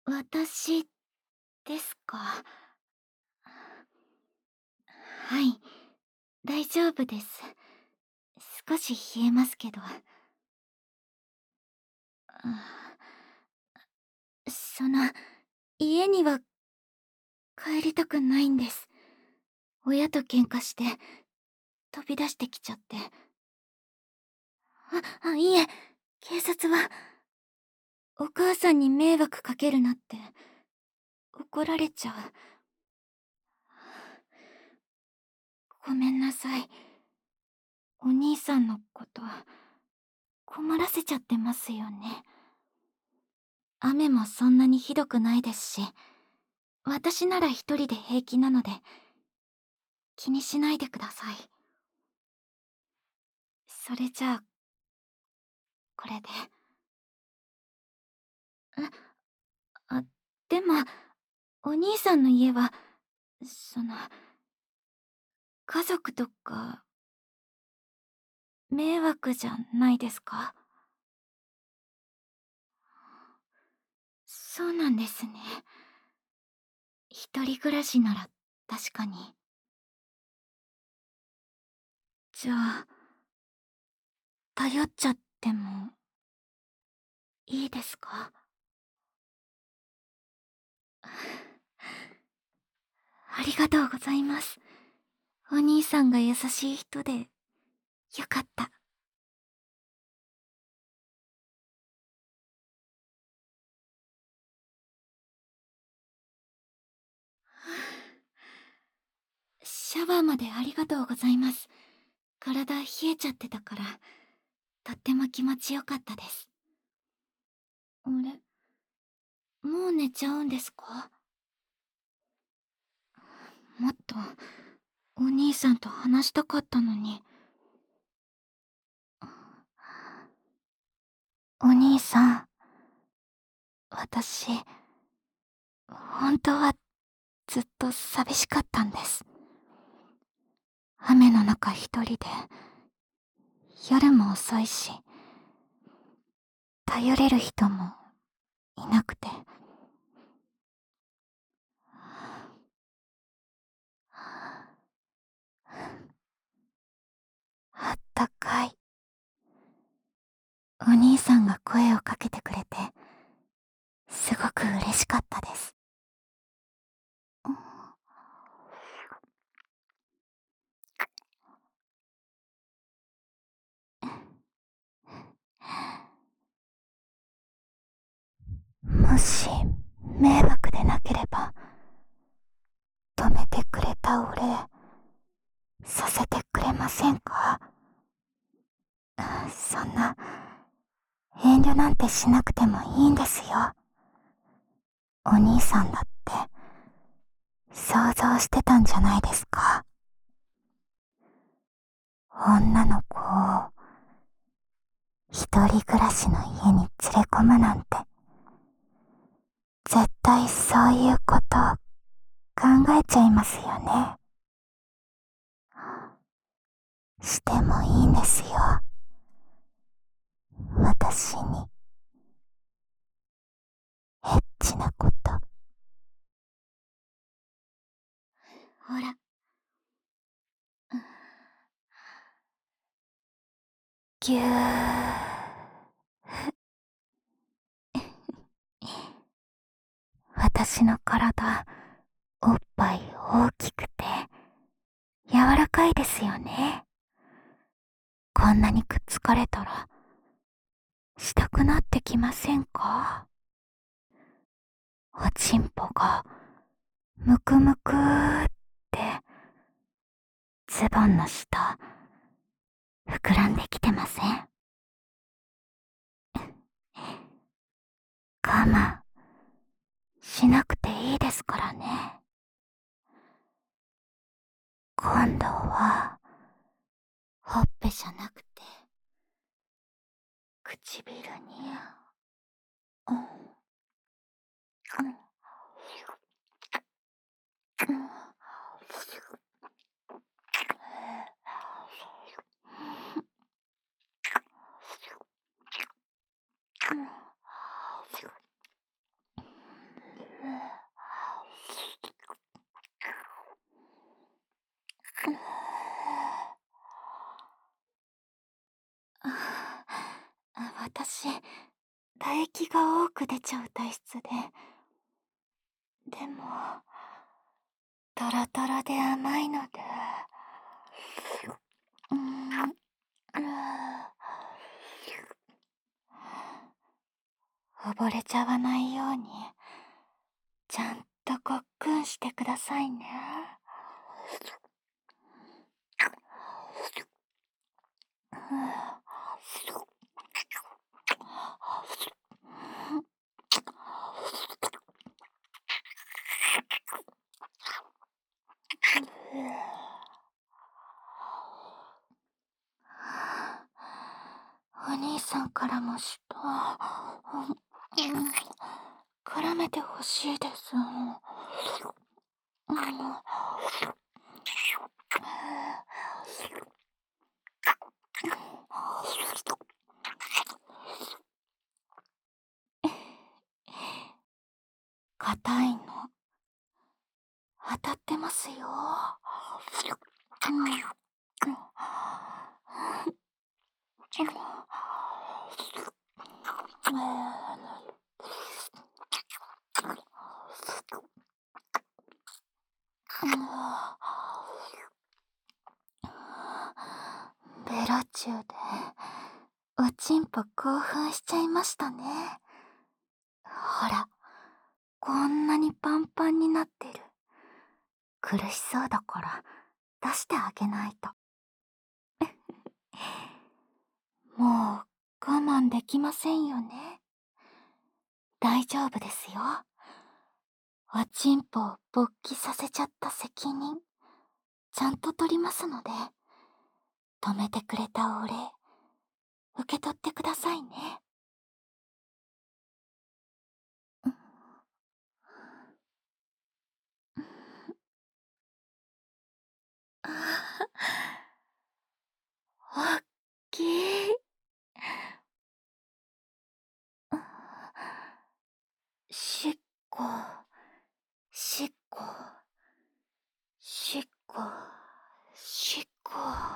私ですか。はい、大丈夫です。少し冷えますけど。その、家には帰りたくないんです。親と喧嘩して飛び出してきちゃって。いえ、警察はお母さんに迷惑かけるなって怒られちゃう。ごめんなさい。お兄さんのこと困らせちゃってますよね。雨もそんなにひどくないですし、私なら一人で平気なので気にしないでください。それじゃあこれで。え、あ、でもお兄さんの家は家族とか迷惑じゃないですか？そうなんですね。一人暮らしなら確かに。じゃあ頼っちゃってもいいですか？ありがとうございます。お兄さんが優しい人でよかった。シャワーまでありがとうございます。体冷えちゃってたから、とっても気持ちよかったです。あれ、もう寝ちゃうんですか？もっとお兄さんと話したかったのに。お兄さん、私、本当はずっと寂しかったんです。雨の中一人で、夜も遅いし、頼れる人もいなくて。あったかい。お兄さんが声をかけてくれて、すごく嬉しかったです。もし迷惑でなければ、止めてくれたお礼させてくれませんか？そんな遠慮なんてしなくてもいいんですよ。お兄さんだって想像してたんじゃないですか？女の子を一人暮らしの家に連れ込むなんて、絶対そういうこと考えちゃいますよね。してもいいんですよ。私にエッチなこと。ほら、ぎゅー。私の体、おっぱい大きくて柔らかいですよね。こんなにくっつかれたらしたくなってきませんか？おちんぽがむくむくーってズボンの下膨らんできてません？我慢しなくていいですからね。今度はほっぺじゃなくて唇に、うん、 液が多く出ちゃう体質で、でもトロトロで甘いので、うーん、溺れちゃわないようにちゃんとごっくんしてくださいね。お兄さんからも絡めてほしいです。硬いの当たってますよ。ベロチューでおちんぽ興奮しちゃいましたね。ほら、こんなにパンパンになってる。苦しそうだから出してあげないと。もう我慢できませんよね。大丈夫ですよ。おちんぽを勃起させちゃった責任ちゃんと取りますので、止めてくれたお礼受け取ってくださいね。おっきい。しっこ、しっこ、しっこ、しっこ。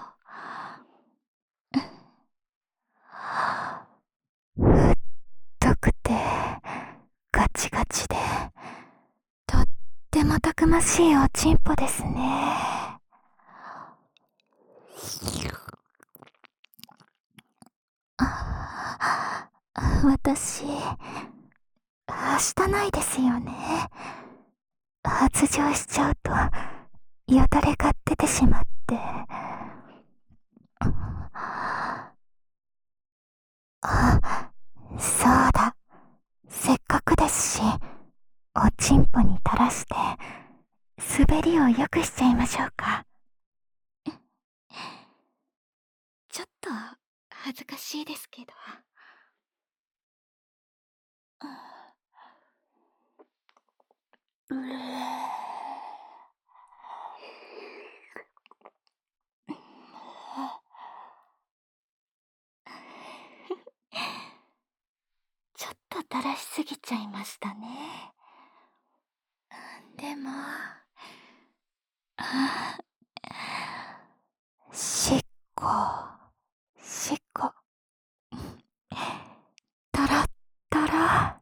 太くてガチガチでとってもたくましいおちんぽですね。私、はしたないですよね。発情しちゃうとよだれが出てしまって。そうだ。せっかくですし、おちんぽに垂らして滑りを良くしちゃいましょうか。ちょっと恥ずかしいですけど。ちょっと垂らしすぎちゃいましたね。でも、しっこ、しっこ、とろっとろ。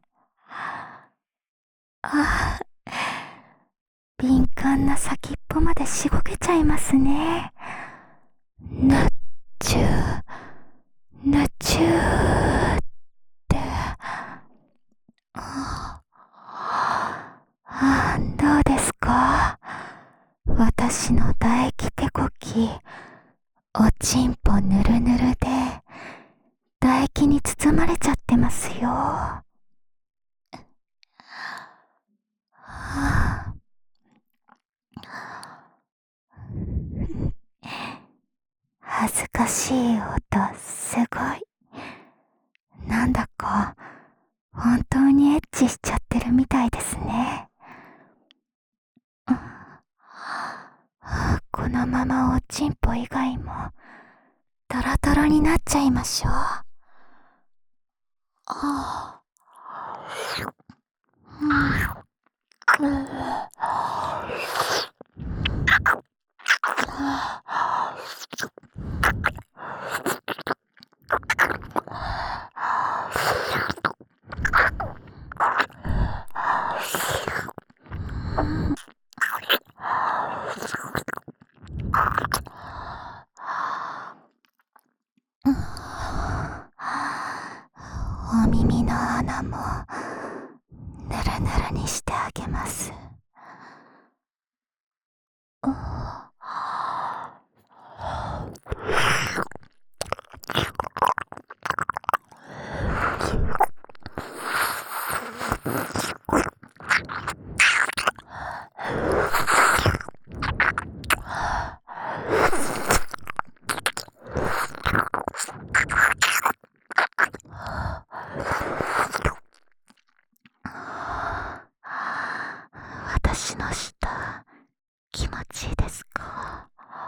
敏感な先っぽまでしごけちゃいますね。ぬっちゅー、ぬっちゅーって。どうですか？私の唾液手こき、おちんぽぬるぬるで、唾液に包まれちゃってますよ。恥ずかしい音、すごい。なんだか、本当にエッチしちゃってるみたいですね。このままおちんぽ以外も、トロトロになっちゃいましょう。 お耳の穴もぬるぬるにしてあげます。私の舌、気持ちいいですか？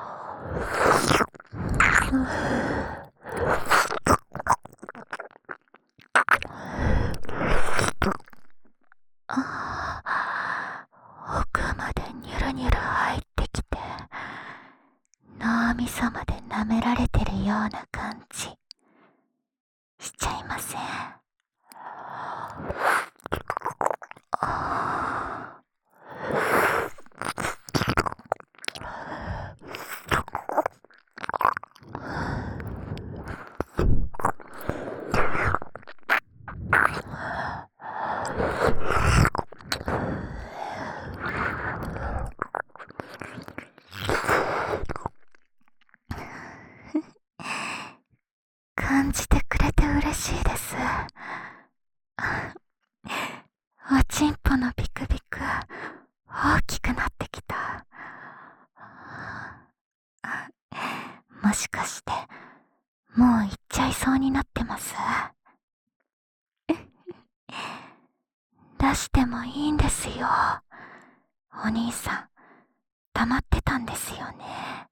奥までニュルニュル入ってきて、脳みそまで舐められてるような感じしちゃいません？感じてくれて嬉しいです。おちんぽのビクビク大きくなってきた。もしかしてもう行っちゃいそうになってます？出してもいいんですよ。お兄さん溜まってたんですよね。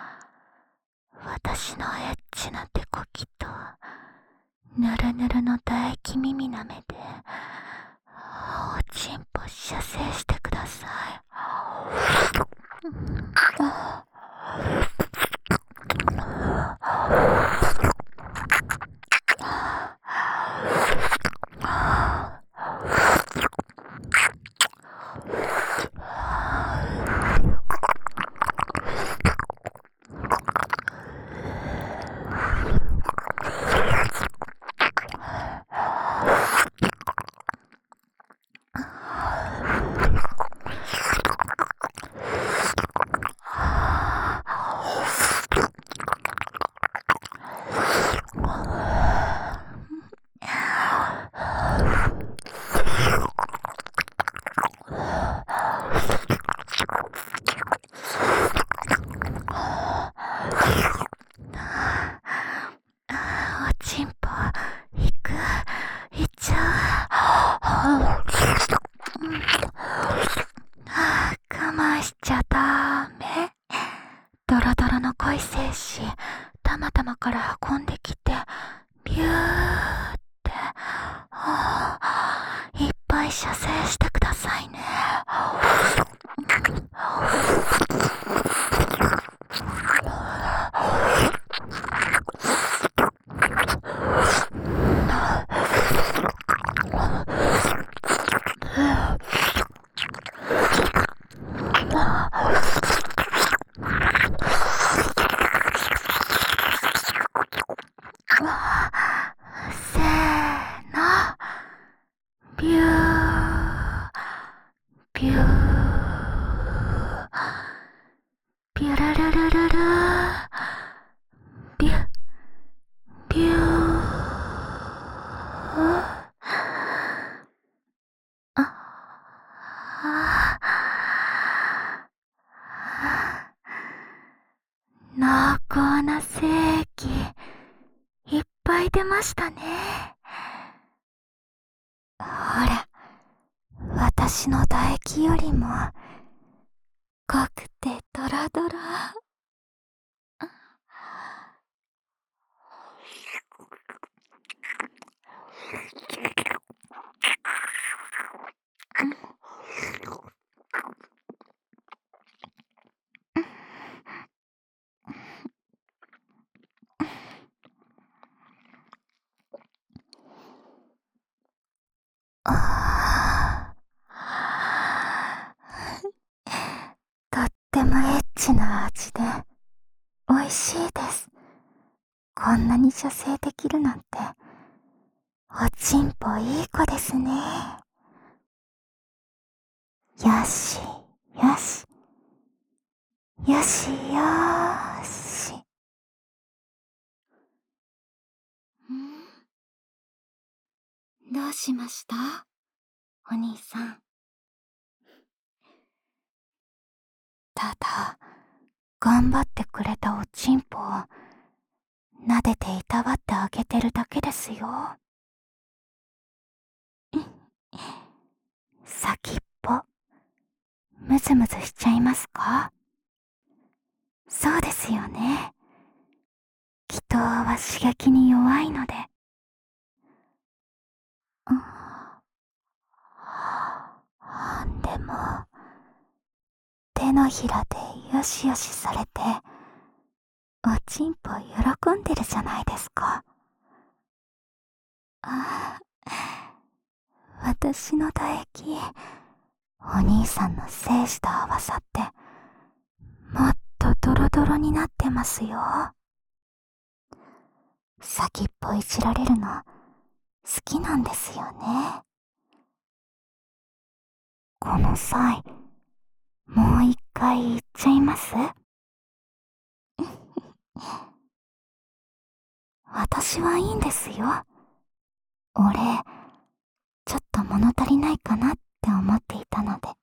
私のエッチなデコキとぬるぬるの唾液耳舐めでおちんぽ射精してください。おちんぽいっちゃう。我慢しちゃダメ。ドロドロの濃い精子たまたまから運んできてビューっていっぱい射精してくださいね。せーの、ビュービュービュルルルルルビュビュ濃厚な精液いっぱい出ましたね。ほら、私の唾液よりも濃くてドロドロ。 チな味で美味しいです。こんなに射精できるなんて、おちんぽいい子ですね。よし、よし。よしよーし。どうしました？お兄さん。ただ、頑張ってくれたおちんぽを撫でていたわってあげてるだけですよ。先っぽ、ムズムズしちゃいますか？そうですよね。気筒は刺激に弱いので。でも、手のひらでよしよしされて、おちんぽ喜んでるじゃないですか。私の唾液、お兄さんの精子と合わさって、もっとドロドロになってますよ。先っぽいじられるの、好きなんですよね。この際、もう一回言っちゃいます？私はいいんですよ。俺、ちょっと物足りないかなって思っていたので。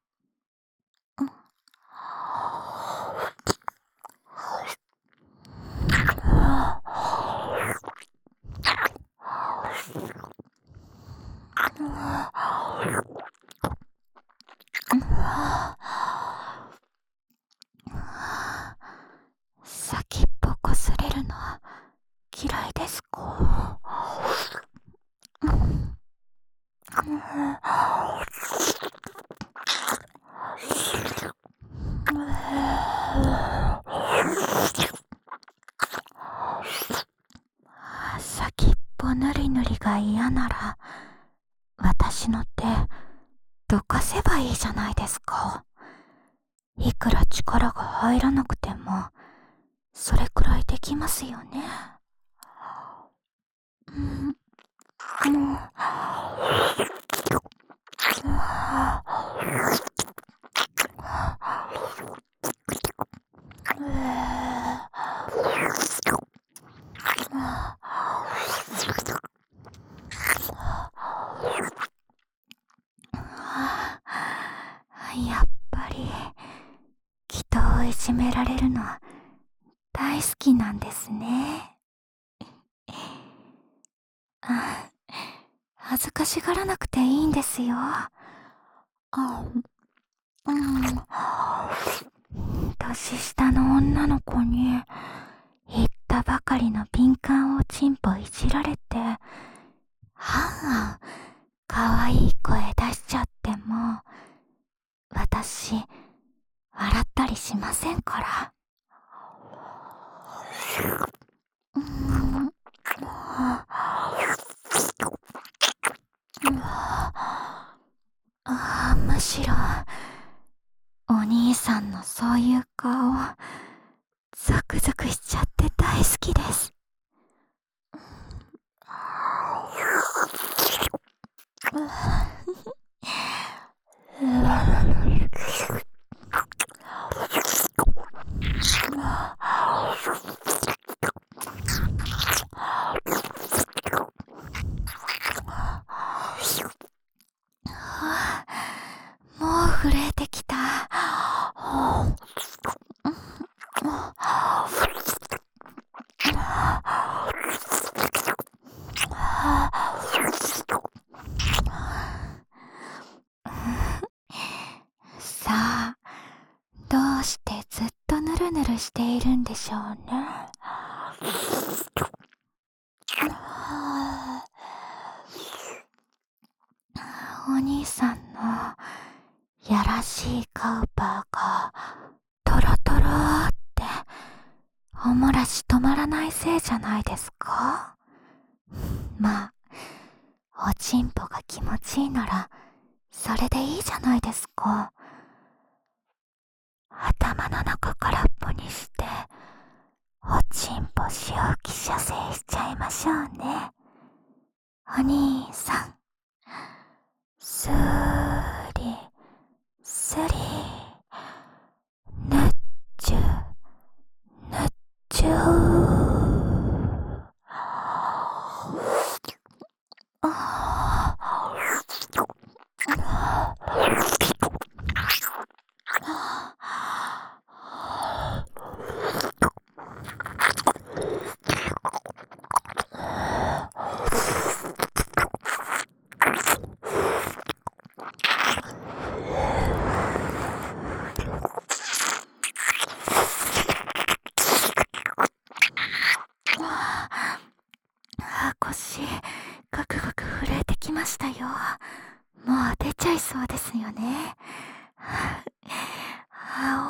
先っぽこすれるの嫌いですか？先っぽぬりぬりが嫌なら、私の手、どかせばいいじゃないですか。いくら力が入らなくても、それくらいできますよね。やっぱり、人をいじめられるの大好きなんですね。恥ずかしがらなくていいんですよ。年下の女の子に、言ったばかりの敏感おちんぽいじられて、可愛い声出しちゃっても、私、笑ったりしませんから。むしろ、お兄さんのそういう顔、ゾクゾクしちゃって大好きです。もう震えてきた。さあ、どうしてずっとヌルヌルしているんでしょうね。お兄さんのやらしいカウパーがトロトロっておもらし止まらないせいじゃないですか？まあ、おちんぽが気持ちいいならそれでいいじゃないですか。頭の中から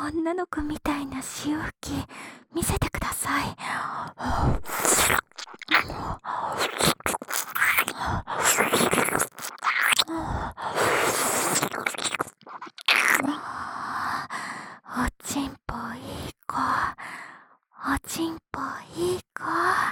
女の子みたいな潮吹き見せてください。おちんぽいい子、おちんぽいい子。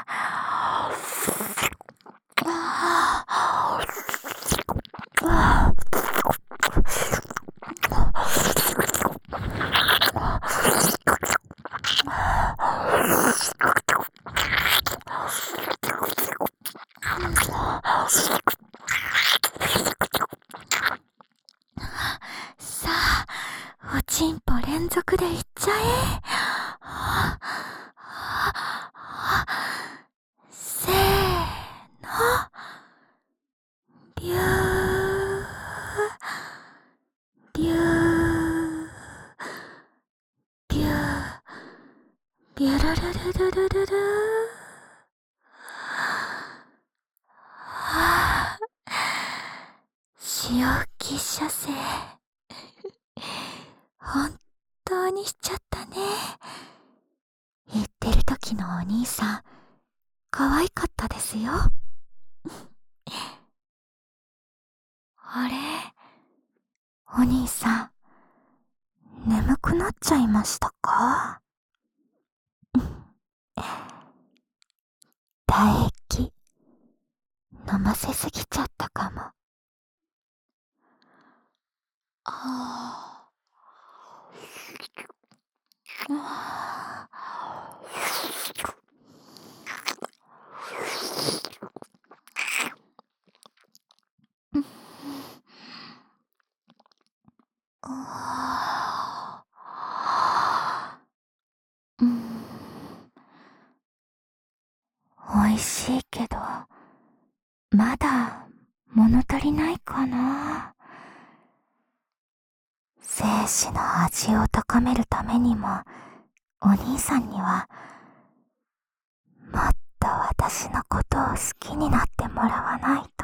さあ、おちんぽ連続でいっちゃえ。せーの。ビュービュービュービュルルルルルルル。潮吹き射精本当にしちゃったね。言ってる時のお兄さん可愛かったですよ。あれ、お兄さん眠くなっちゃいましたか？唾液飲ませすぎちゃったかも。ああ。うん、美味しいけど、まだ物足りないかな。精子の味を高めるためにも、お兄さんには、もっと私のことを好きになってもらわないと。